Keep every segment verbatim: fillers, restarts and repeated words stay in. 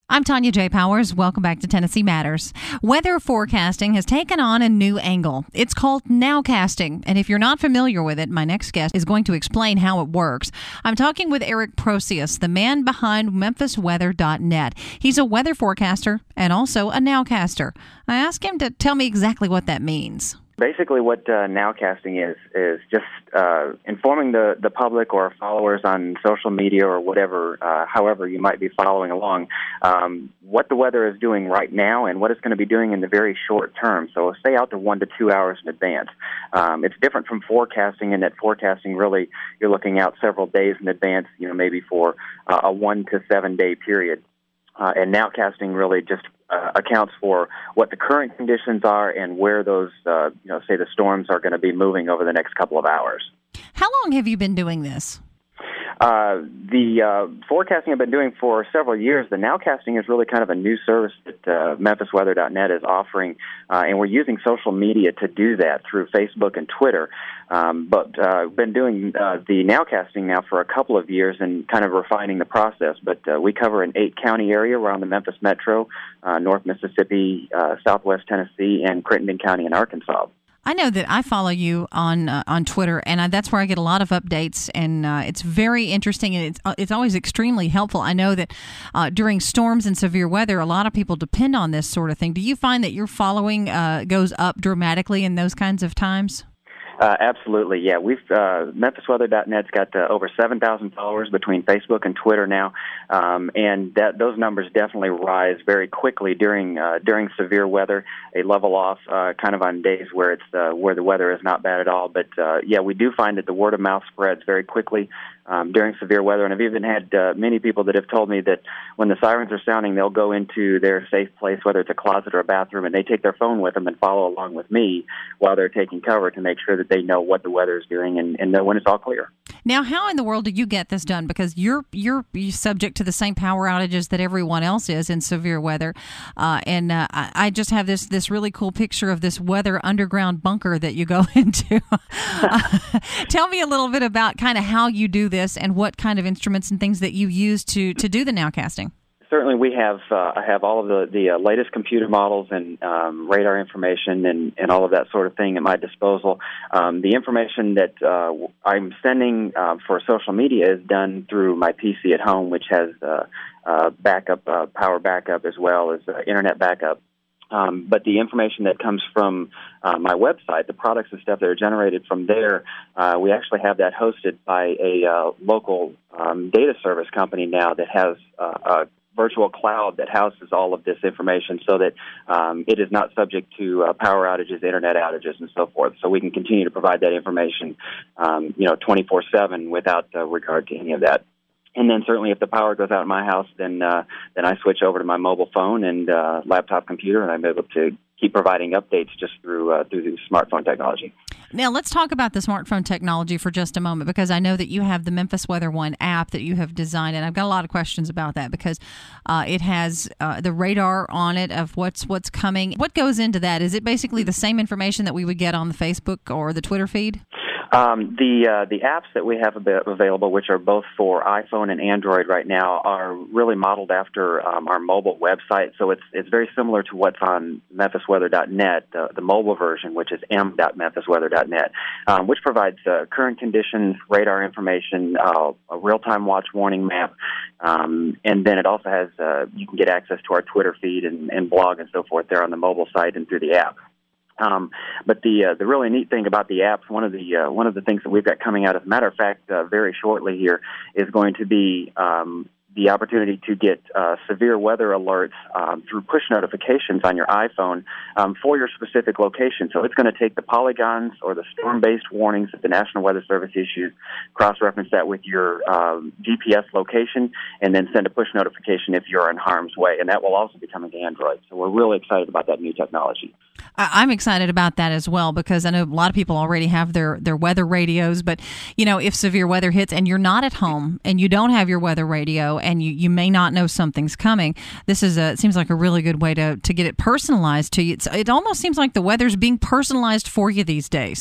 I'm Tanya J. Powers. Welcome back to Tennessee Matters. Weather forecasting has taken on a new angle. It's called nowcasting, and if you're not familiar with it, my next guest is going to explain how it works. I'm talking with Eric Procius, the man behind Memphis Weather dot net. He's a weather forecaster and also a nowcaster. I asked him to tell me exactly what that means. Basically, what uh, nowcasting is is just uh, informing the, the public or followers on social media or whatever, uh, however you might be following along, um, what the weather is doing right now and what it's going to be doing in the very short term. So say out to one to two hours in advance. Um, it's different from forecasting in that forecasting really you're looking out several days in advance, you know, maybe for uh, a one to seven day period. Uh, and nowcasting really just uh, accounts for what the current conditions are and where those, uh, you know, say the storms are going to be moving over the next couple of hours. How long have you been doing this? Uh, the uh, forecasting I've been doing for several years. The nowcasting is really kind of a new service that uh, Memphis Weather dot net is offering, uh, and we're using social media to do that through Facebook and Twitter. Um, but uh, we've been doing uh, the nowcasting now for a couple of years and kind of refining the process. But uh, we cover an eight-county area around the Memphis Metro, uh, North Mississippi, uh, Southwest Tennessee, and Crittenden County in Arkansas. I know that I follow you on uh, on Twitter, and I, that's where I get a lot of updates, and uh, it's very interesting, and it's, uh, it's always extremely helpful. I know that uh, during storms and severe weather, a lot of people depend on this sort of thing. Do you find that your following uh, goes up dramatically in those kinds of times? Uh, absolutely, yeah. We've uh, Memphis Weather dot net's got uh, over seven thousand followers between Facebook and Twitter now, um, and that those numbers definitely rise very quickly during uh, during severe weather. They level off uh, kind of on days where it's uh, where the weather is not bad at all. But uh, yeah, we do find that the word of mouth spreads very quickly um, during severe weather, and I've even had uh, many people that have told me that when the sirens are sounding, they'll go into their safe place, whether it's a closet or a bathroom, and they take their phone with them and follow along with me while they're taking cover to make sure that they know what the weather is doing and, and know when it's all clear. Now, how in the world do you get this done? Because you're you're, you're subject to the same power outages that everyone else is in severe weather, uh, and uh, I, I just have this this really cool picture of this weather underground bunker that you go into. uh, tell me a little bit about kind of how you do this and what kind of instruments and things that you use to to do the nowcasting. Certainly, we have uh, I have all of the, the uh, latest computer models and um, radar information and, and all of that sort of thing at my disposal. Um, the information that uh, I'm sending uh, for social media is done through my P C at home, which has uh, uh, backup, uh, power backup, as well as uh, internet backup. Um, but the information that comes from uh, my website, the products and stuff that are generated from there, uh, we actually have that hosted by a uh, local um, data service company now that has uh, a virtual cloud that houses all of this information so that um, it is not subject to uh, power outages, internet outages, and so forth. So we can continue to provide that information, um, you know, twenty-four seven without uh, regard to any of that. And then certainly if the power goes out in my house, then uh, then I switch over to my mobile phone and uh, laptop computer, and I'm able to keep providing updates just through uh, through the smartphone technology. Now, let's talk about the smartphone technology for just a moment, because I know that you have the Memphis Weather One app that you have designed, and I've got a lot of questions about that because uh, it has uh, the radar on it of what's what's coming. What goes into that? Is it basically the same information that we would get on the Facebook or the Twitter feed? Um, the uh, the apps that we have available, which are both for iPhone and Android right now, are really modeled after um, our mobile website. So it's it's very similar to what's on Memphis Weather dot net, uh, the mobile version, which is m dot Memphis Weather dot net, um, which provides uh, current conditions, radar information, uh, a real-time watch warning map, um, and then it also has uh, you can get access to our Twitter feed and, and blog and so forth there on the mobile site and through the app. Um, but the uh, the really neat thing about the apps, one of the uh, one of the things that we've got coming out, as a matter of fact, uh, very shortly here, is going to be um, the opportunity to get uh, severe weather alerts um, through push notifications on your iPhone um, for your specific location. So it's going to take the polygons or the storm-based warnings that the National Weather Service issues, cross-reference that with your um, G P S location, and then send a push notification if you're in harm's way. And that will also be coming to Android. So we're really excited about that new technology. I'm excited about that as well, because I know a lot of people already have their, their weather radios, but, you know, if severe weather hits and you're not at home and you don't have your weather radio and you, you may not know something's coming, this is a, it seems like a really good way to, to get it personalized to you. It's, it almost seems like the weather's being personalized for you these days.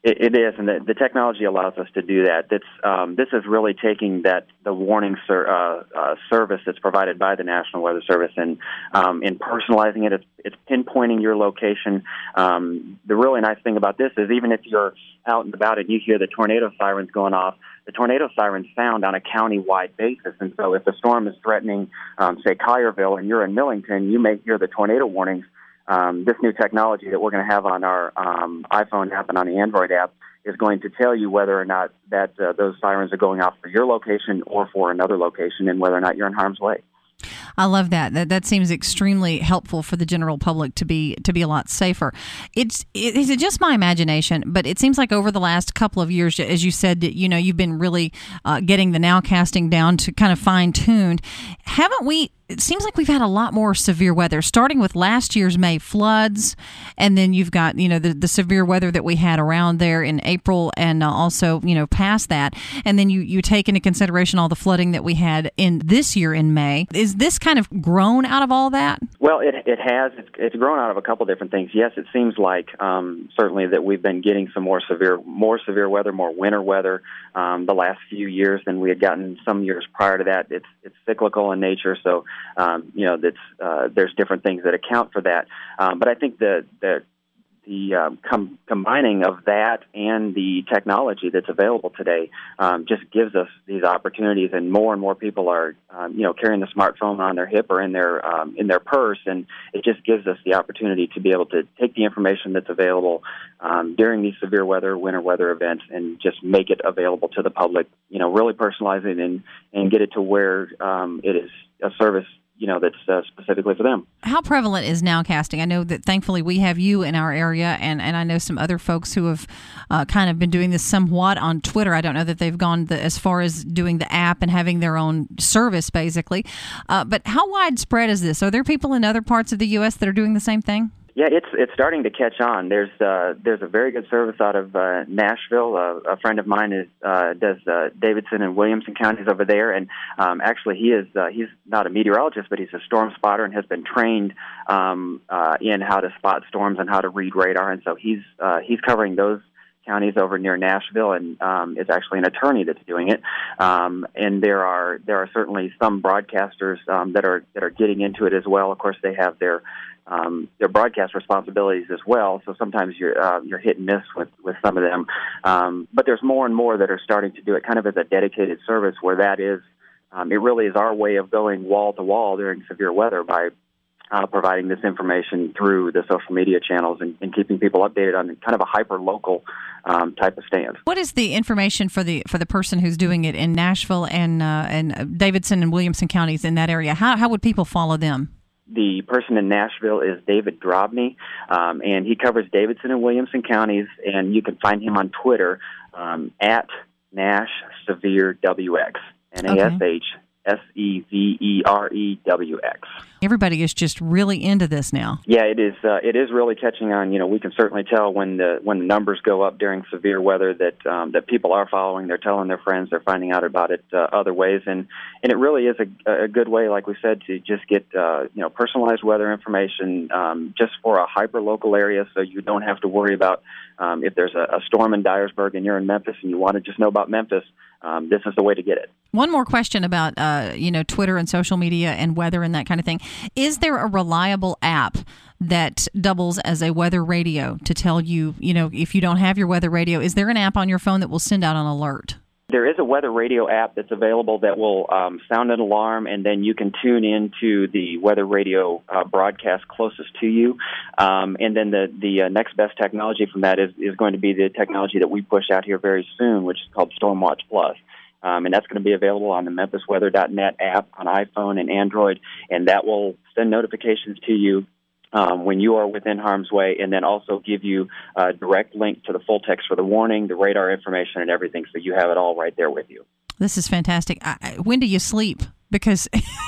It, it is, and the, the technology allows us to do that. That's, um, this is really taking that the warning ser- uh, uh, service that's provided by the National Weather Service and um, and personalizing it. It's, it's pinpointing your location. Um, the really nice thing about this is even if you're out and about and you hear the tornado sirens going off, the tornado sirens sound on a county-wide basis. And so if a storm is threatening, um, say, Collierville, and you're in Millington, you may hear the tornado warnings. Um, this new technology that we're going to have on our um, iPhone app and on the Android app is going to tell you whether or not that uh, those sirens are going off for your location or for another location and whether or not you're in harm's way. I love that. That that seems extremely helpful for the general public to be to be a lot safer. It's it, is it just my imagination, but it seems like over the last couple of years, as you said, that you know you've been really uh, getting the nowcasting down to kind of fine tuned. Haven't we? It seems like we've had a lot more severe weather, starting with last year's May floods, and then you've got you know the, the severe weather that we had around there in April, and uh, also you know past that, and then you you take into consideration all the flooding that we had in this year in May. Is this kind of grown out of all that? Well, it it has. It's, it's grown out of a couple different things. Yes, it seems like um, certainly that we've been getting some more severe, more severe weather, more winter weather um, the last few years than we had gotten some years prior to that. It's it's cyclical in nature, so. Um, you know, that's, uh, there's different things that account for that. Um, but I think the the, the um, com- combining of that and the technology that's available today um, just gives us these opportunities, and more and more people are, um, you know, carrying the smartphone on their hip or in their um, in their purse, and it just gives us the opportunity to be able to take the information that's available um, during these severe weather, winter weather events, and just make it available to the public. You know, really personalize it and and get it to where um, it is a service, you know, that's uh, specifically for them. How prevalent is nowcasting? I know that thankfully we have you in our area, and, and I know some other folks who have uh, kind of been doing this somewhat on Twitter. I don't know that they've gone the, as far as doing the app and having their own service, basically. Uh, but how widespread is this? Are there people in other parts of the U S that are doing the same thing? Yeah, it's it's starting to catch on. There's uh, there's a very good service out of uh, Nashville. Uh, a friend of mine is uh, does uh, Davidson and Williamson counties over there, and um, actually he is uh, he's not a meteorologist, but he's a storm spotter and has been trained um, uh, in how to spot storms and how to read radar. And so he's uh, he's covering those counties over near Nashville, and um, is actually an attorney that's doing it. Um, and there are there are certainly some broadcasters um, that are that are getting into it as well. Of course, they have their Um, their broadcast responsibilities as well, so sometimes you're uh, you're hit and miss with, with some of them. Um, but there's more and more that are starting to do it kind of as a dedicated service, where that is, um, it really is our way of going wall to wall during severe weather by uh, providing this information through the social media channels and, and keeping people updated on kind of a hyper-local um, type of stance. What is the information for the for the person who's doing it in Nashville and uh, and Davidson and Williamson counties in that area? How how would people follow them? The person in Nashville is David Drobny, um, and he covers Davidson and Williamson counties, and you can find him on Twitter um, at Nash Severe W X, N A S H S E V E R E W X. Everybody is just really into this now. Yeah, it is. Uh, it is really catching on. You know, we can certainly tell when the when the numbers go up during severe weather that um, that people are following. They're telling their friends. They're finding out about it uh, other ways, and and it really is a, a good way, like we said, to just get uh, you know personalized weather information um, just for a hyper local area, so you don't have to worry about um, if there's a, a storm in Dyersburg and you're in Memphis and you want to just know about Memphis. Um, this is the way to get it. One more question about uh, you know Twitter and social media and weather and that kind of thing. Is there a reliable app that doubles as a weather radio to tell you, you know, if you don't have your weather radio, is there an app on your phone that will send out an alert? There is a weather radio app that's available that will um, sound an alarm, and then you can tune into the weather radio uh, broadcast closest to you. Um, and then the, the uh, next best technology from that is, is going to be the technology that we push out here very soon, which is called Stormwatch Plus. Um, and that's going to be available on the Memphis Weather dot net app on iPhone and Android, and that will send notifications to you Um, when you are within harm's way, and then also give you a direct link to the full text for the warning, the radar information, and everything, so you have it all right there with you. This is fantastic. I, when do you sleep? Because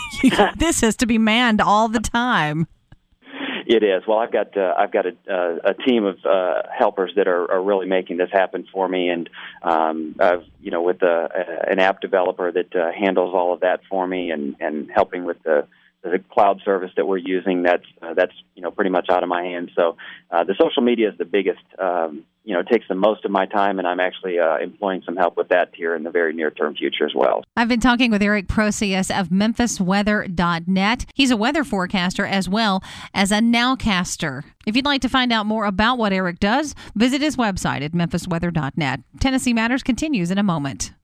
this has to be manned all the time. It is. Well, I've got uh, I've got a, uh, a team of uh, helpers that are, are really making this happen for me, and um, I've you know with a, a, an app developer that uh, handles all of that for me, and, and helping with the the cloud service that we're using, that's uh, that's you know pretty much out of my hands. So uh, the social media is the biggest, um, you know, it takes the most of my time, and I'm actually uh, employing some help with that here in the very near-term future as well. I've been talking with Eric Procius of Memphis Weather dot net. He's a weather forecaster as well as a nowcaster. If you'd like to find out more about what Eric does, visit his website at Memphis Weather dot net. Tennessee Matters continues in a moment.